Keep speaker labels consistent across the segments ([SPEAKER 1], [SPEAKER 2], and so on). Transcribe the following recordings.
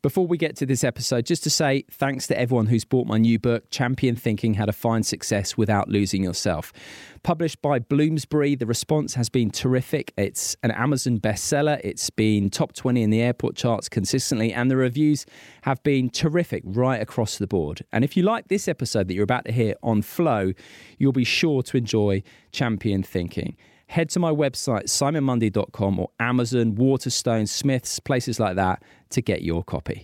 [SPEAKER 1] Before we get to this episode, just to say thanks to everyone who's bought my new book, Champion Thinking: How to Find Success Without Losing Yourself. Published by Bloomsbury, the response has been terrific. It's an Amazon bestseller. It's been top 20 in the airport charts consistently, and the reviews have been terrific right across the board. And if you like this episode that you're about to hear on Flow, you'll be sure to enjoy Champion Thinking. Head to my website, simonmundy.com, or Amazon, Waterstone, Smiths, places like that to get your copy.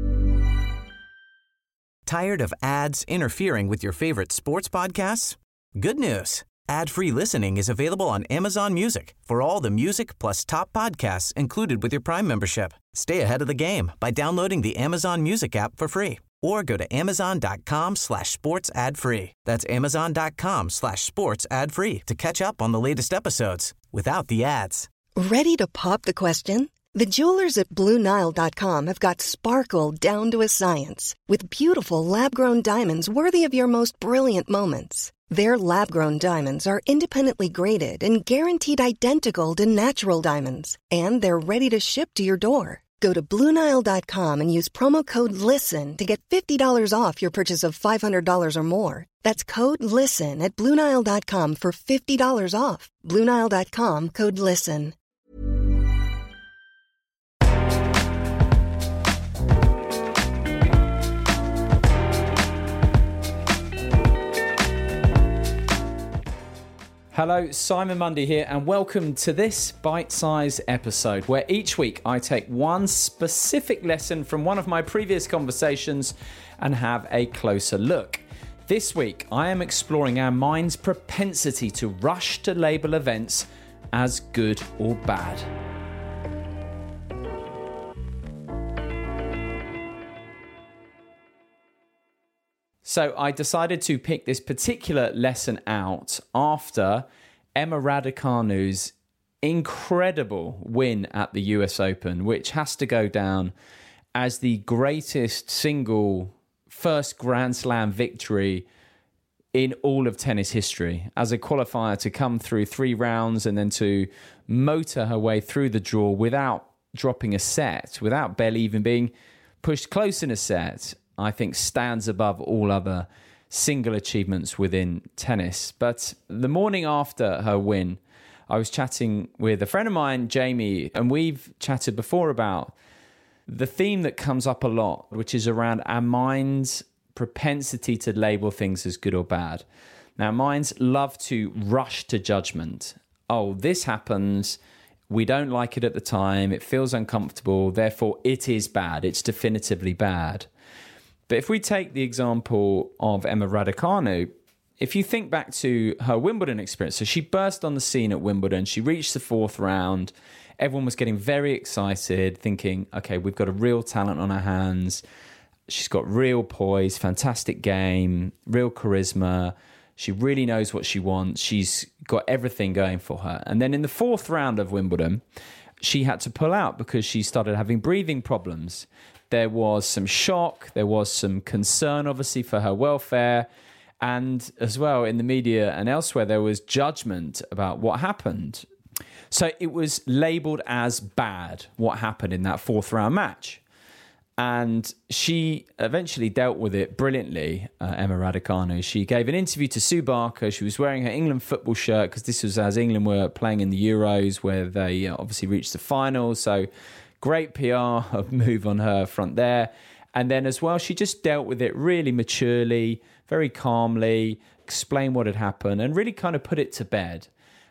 [SPEAKER 2] Tired of ads interfering with your favorite sports podcasts? Good news. Ad-free listening is available on Amazon Music for all the music plus top podcasts included with your Prime membership. Stay ahead of the game by downloading the Amazon Music app for free or go to amazon.com/sports ad free. That's amazon.com/sports ad free to catch up on the latest episodes without the ads.
[SPEAKER 3] Ready to pop the question? The jewelers at BlueNile.com have got sparkle down to a science with beautiful lab-grown diamonds worthy of your most brilliant moments. Their lab-grown diamonds are independently graded and guaranteed identical to natural diamonds, and they're ready to ship to your door. Go to BlueNile.com and use promo code LISTEN to get $50 off your purchase of $500 or more. That's code LISTEN at BlueNile.com for $50 off. BlueNile.com, code LISTEN.
[SPEAKER 1] Hello, Simon Mundy here, and welcome to this bite-sized episode where each week I take one specific lesson from one of my previous conversations and have a closer look. This week, I am exploring our mind's propensity to rush to label events as good or bad. So I decided to pick this particular lesson out after Emma Raducanu's incredible win at the US Open, which has to go down as the greatest single first Grand Slam victory in all of tennis history. As a qualifier, to come through 3 rounds and then to motor her way through the draw without dropping a set, without barely even being pushed close in a set, I think stands above all other single achievements within tennis. But the morning after her win, I was chatting with a friend of mine, Jamie, and we've chatted before about the theme that comes up a lot, which is around our mind's propensity to label things as good or bad. Now, minds love to rush to judgment. Oh, this happens. We don't like it at the time. It feels uncomfortable. Therefore, it is bad. It's definitively bad. But if we take the example of Emma Raducanu, if you think back to her Wimbledon experience, so she burst on the scene at Wimbledon, she reached the 4th round, everyone was getting very excited, thinking, okay, we've got a real talent on our hands, she's got real poise, fantastic game, real charisma, she really knows what she wants, she's got everything going for her. And then in the 4th round of Wimbledon, she had to pull out because she started having breathing problems. There was some shock, there was some concern, obviously, for her welfare. And as well, in the media and elsewhere, there was judgment about what happened. So it was labelled as bad, what happened in that 4th round match. And she eventually dealt with it brilliantly, Emma Raducanu. She gave an interview to Sue Barker. She was wearing her England football shirt because this was as England were playing in the Euros, where they obviously reached the final. So great PR move on her front there. And then as well, she just dealt with it really maturely, very calmly, explained what had happened and really kind of put it to bed.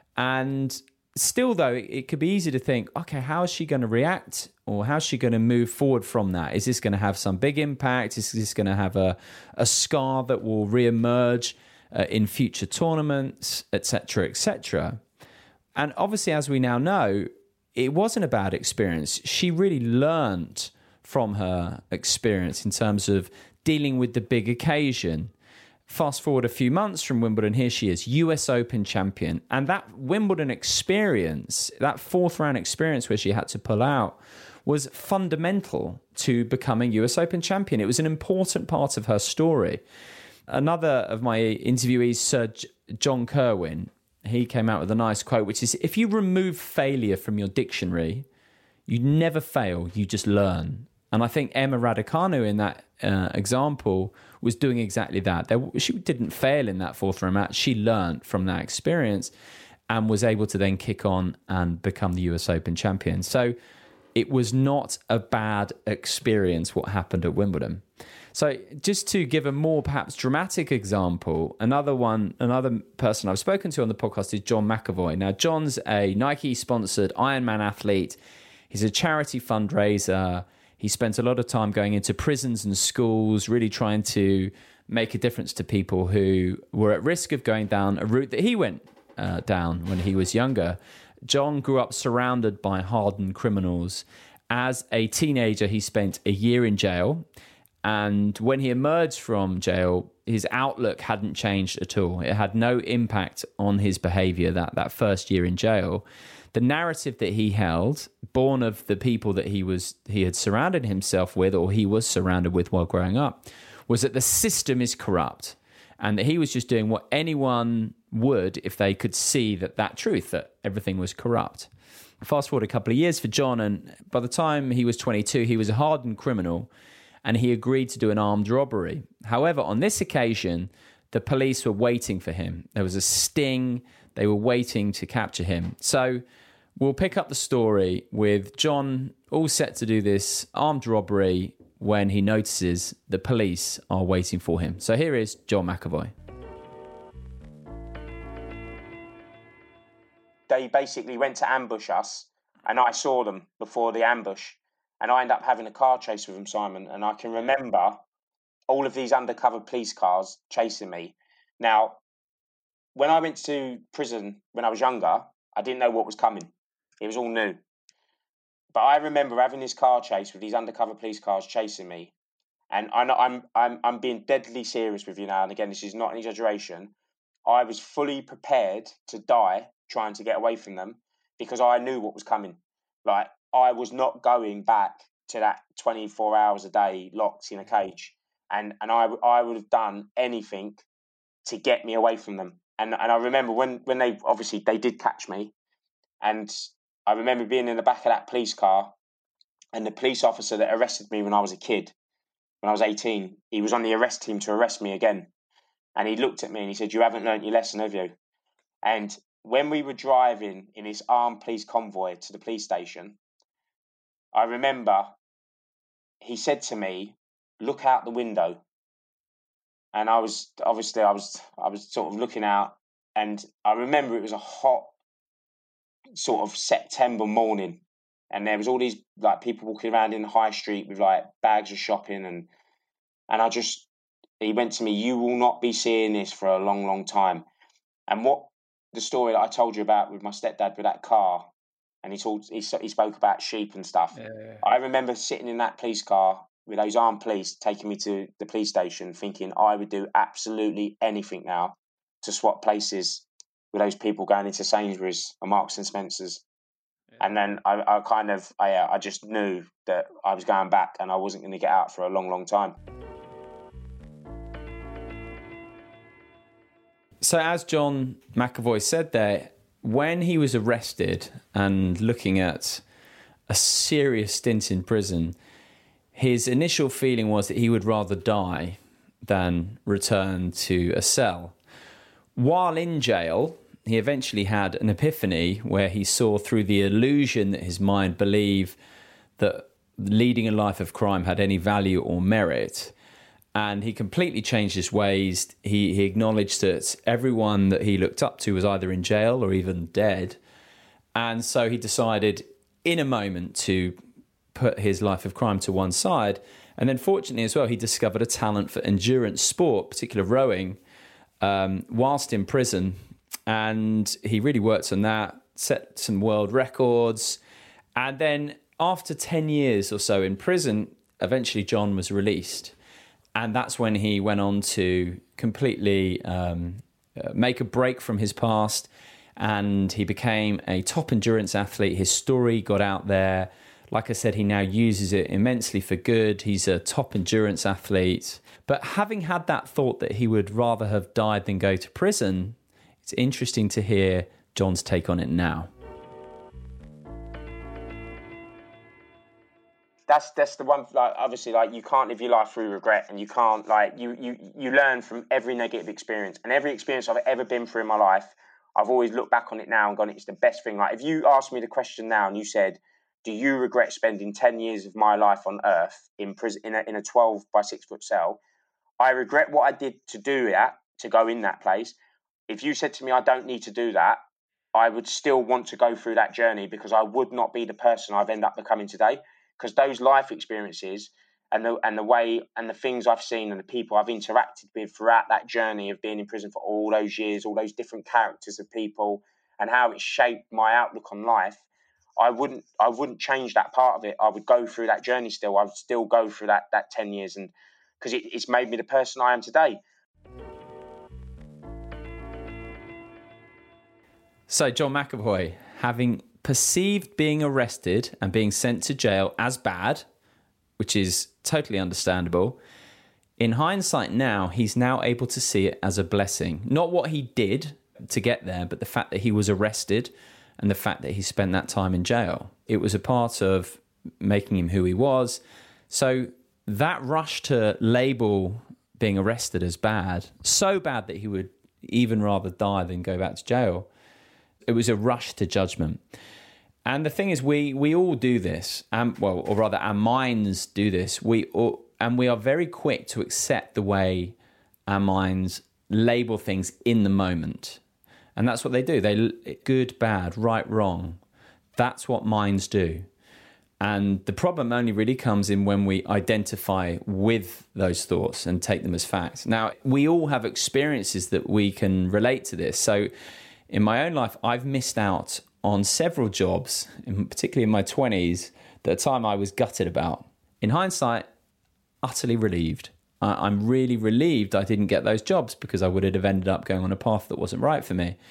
[SPEAKER 1] And still, though, it could be easy to think, okay, how is she going to react, or how's she going to move forward from that? Is this going to have some big impact? Is this going to have a scar that will reemerge in future tournaments, etc., etc.? And obviously, as we now know, it wasn't a bad experience. She really learned from her experience in terms of dealing with the big occasion. Fast forward a few months from Wimbledon, here she is, US Open champion. And that Wimbledon experience, that 4th round experience where she had to pull out, was fundamental to becoming US Open champion. It was an important part of her story. Another of my interviewees, Sir John Kerwin, he came out with a nice quote, which is, if you remove failure from your dictionary, you never fail, you just learn. And I think Emma Raducanu in that example was doing exactly that. She didn't fail in that fourth round match. She learned from that experience and was able to then kick on and become the US Open champion. So it was not a bad experience what happened at Wimbledon. So just to give a more perhaps dramatic example, another person I've spoken to on the podcast is John McAvoy. Now, John's a Nike-sponsored Ironman athlete. He's a charity fundraiser. He spent a lot of time going into prisons and schools, really trying to make a difference to people who were at risk of going down a route that he went down when he was younger. John grew up surrounded by hardened criminals. As a teenager, he spent a year in jail. And when he emerged from jail, his outlook hadn't changed at all. It had no impact on his behavior that first year in jail. The narrative that he held, born of the people that he had surrounded himself with, or he was surrounded with while growing up, was that the system is corrupt and that he was just doing what anyone would if they could see that truth, that everything was corrupt. Fast forward a couple of years for John, and by the time he was 22, he was a hardened criminal, and he agreed to do an armed robbery. However, on this occasion, the police were waiting for him. There was a sting. They were waiting to capture him. So we'll pick up the story with John all set to do this armed robbery when he notices the police are waiting for him. So here is John McAvoy.
[SPEAKER 4] They basically went to ambush us, and I saw them before the ambush. And I ended up having a car chase with them, Simon. And I can remember all of these undercover police cars chasing me. Now, when I went to prison when I was younger, I didn't know what was coming. It was all new. But I remember having this car chase with these undercover police cars chasing me. And I'm being deadly serious with you now. And again, this is not an exaggeration. I was fully prepared to die trying to get away from them because I knew what was coming. Like, I was not going back to that 24 hours a day locked in a cage. And I would have done anything to get me away from them. And I remember when they did catch me. And I remember being in the back of that police car, and the police officer that arrested me when I was a kid, when I was 18, he was on the arrest team to arrest me again. And he looked at me and he said, "You haven't learnt your lesson, have you?" And when we were driving in this armed police convoy to the police station, I remember he said to me, "Look out the window." And I was sort of looking out, and I remember it was a hot sort of September morning, and there was all these like people walking around in the high street with like bags of shopping, and he went to me, "You will not be seeing this for a long, long time." And what the story that I told you about with my stepdad with that car, and he spoke about sheep and stuff. Yeah. I remember sitting in that police car with those armed police taking me to the police station, thinking I would do absolutely anything now to swap places with those people going into Sainsbury's or Marks and Spencer's. Yeah. And then I just knew that I was going back and I wasn't going to get out for a long, long time.
[SPEAKER 1] So as John McAvoy said there, when he was arrested and looking at a serious stint in prison, his initial feeling was that he would rather die than return to a cell. While in jail, he eventually had an epiphany where he saw through the illusion that his mind believed that leading a life of crime had any value or merit. And he completely changed his ways. He acknowledged that everyone that he looked up to was either in jail or even dead. And so he decided in a moment to put his life of crime to one side. And then fortunately as well, he discovered a talent for endurance sport, particularly rowing, whilst in prison. And he really worked on that, set some world records. And then after 10 years or so in prison, eventually John was released. And that's when he went on to completely make a break from his past, and he became a top endurance athlete. His story got out there. Like I said, he now uses it immensely for good. He's a top endurance athlete. But having had that thought that he would rather have died than go to prison, it's interesting to hear John's take on it now.
[SPEAKER 4] that's the one. Like, obviously, like, you can't live your life through regret, and you can't, like, you learn from every negative experience, and every experience I've ever been through in my life, I've always looked back on it now and gone, it's the best thing. Like, if you asked me the question now and you said, do you regret spending 10 years of my life on Earth in prison, in a 12 by 6 foot cell? I regret what I did to do that, to go in that place. If you said to me, I don't need to do that, I would still want to go through that journey, because I would not be the person I've ended up becoming today. Because those life experiences and the way and the things I've seen and the people I've interacted with throughout that journey of being in prison for all those years, all those different characters of people, and how it shaped my outlook on life, I wouldn't change that part of it. I would go through that journey still. I would still go through that 10 years, and because it's made me the person I am today.
[SPEAKER 1] So John McAvoy, having perceived being arrested and being sent to jail as bad, which is totally understandable, in hindsight now, he's now able to see it as a blessing. Not what he did to get there, but the fact that he was arrested and the fact that he spent that time in jail. It was a part of making him who he was. So that rush to label being arrested as bad, so bad that he would even rather die than go back to jail, it was a rush to judgment. And the thing is, we all do this, or rather our minds do this. We are very quick to accept the way our minds label things in the moment. And that's what they do. They good, bad, right, wrong. That's what minds do. And the problem only really comes in when we identify with those thoughts and take them as facts. Now, we all have experiences that we can relate to this. So in my own life, I've missed out on several jobs, particularly in my 20s, that at the time I was gutted about. In hindsight, utterly relieved. I'm really relieved I didn't get those jobs, because I would have ended up going on a path that wasn't right for me.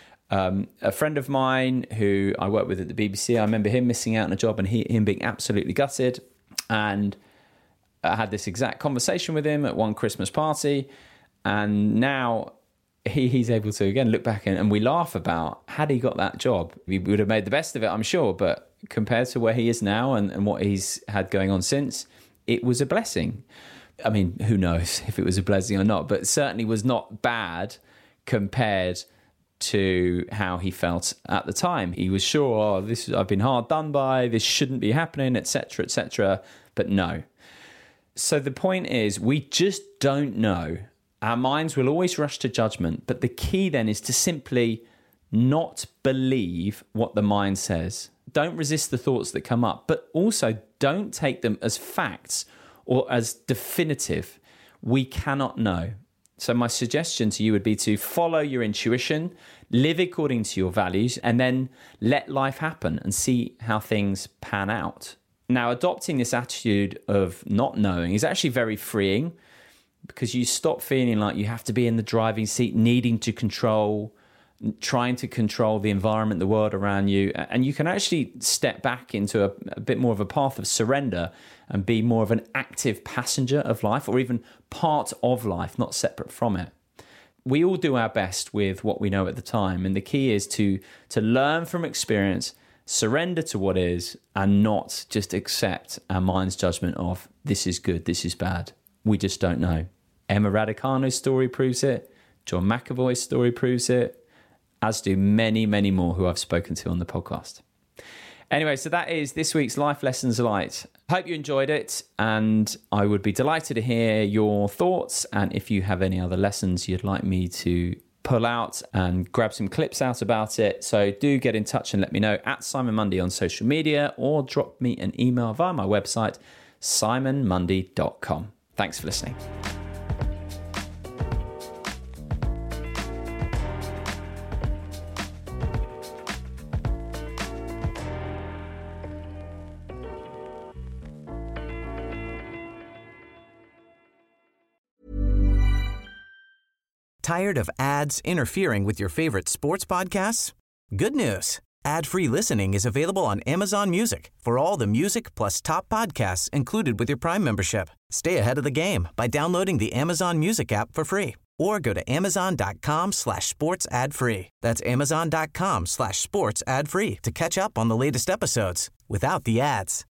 [SPEAKER 1] A friend of mine who I worked with at the BBC, I remember him missing out on a job and him being absolutely gutted. And I had this exact conversation with him at one Christmas party. And now he's able to, again, look back and we laugh about, had he got that job, he would have made the best of it, I'm sure. But compared to where he is now and what he's had going on since, it was a blessing. I mean, who knows if it was a blessing or not, but it certainly was not bad compared to how he felt at the time. He was sure, I've been hard done by, this shouldn't be happening, etc., etc. But no. So the point is, we just don't know. Our minds will always rush to judgment, but the key then is to simply not believe what the mind says. Don't resist the thoughts that come up, but also don't take them as facts or as definitive. We cannot know. So my suggestion to you would be to follow your intuition, live according to your values, and then let life happen and see how things pan out. Now, adopting this attitude of not knowing is actually very freeing, because you stop feeling like you have to be in the driving seat, needing to control, trying to control the environment, the world around you. And you can actually step back into a bit more of a path of surrender and be more of an active passenger of life, or even part of life, not separate from it. We all do our best with what we know at the time. And the key is to learn from experience, surrender to what is, and not just accept our mind's judgment of this is good, this is bad. We just don't know. Emma Raducanu's story proves it. John McAvoy's story proves it, as do many, many more who I've spoken to on the podcast. Anyway, so that is this week's Life Lessons Light. Hope you enjoyed it, and I would be delighted to hear your thoughts. And if you have any other lessons you'd like me to pull out and grab some clips out about it, so do get in touch and let me know at Simon Mundy on social media, or drop me an email via my website, simonmundy.com. Thanks for listening.
[SPEAKER 2] Tired of ads interfering with your favorite sports podcasts? Good news. Ad-free listening is available on Amazon Music for all the music plus top podcasts included with your Prime membership. Stay ahead of the game by downloading the Amazon Music app for free, or go to amazon.com/sports ad free. That's amazon.com/sports ad free to catch up on the latest episodes without the ads.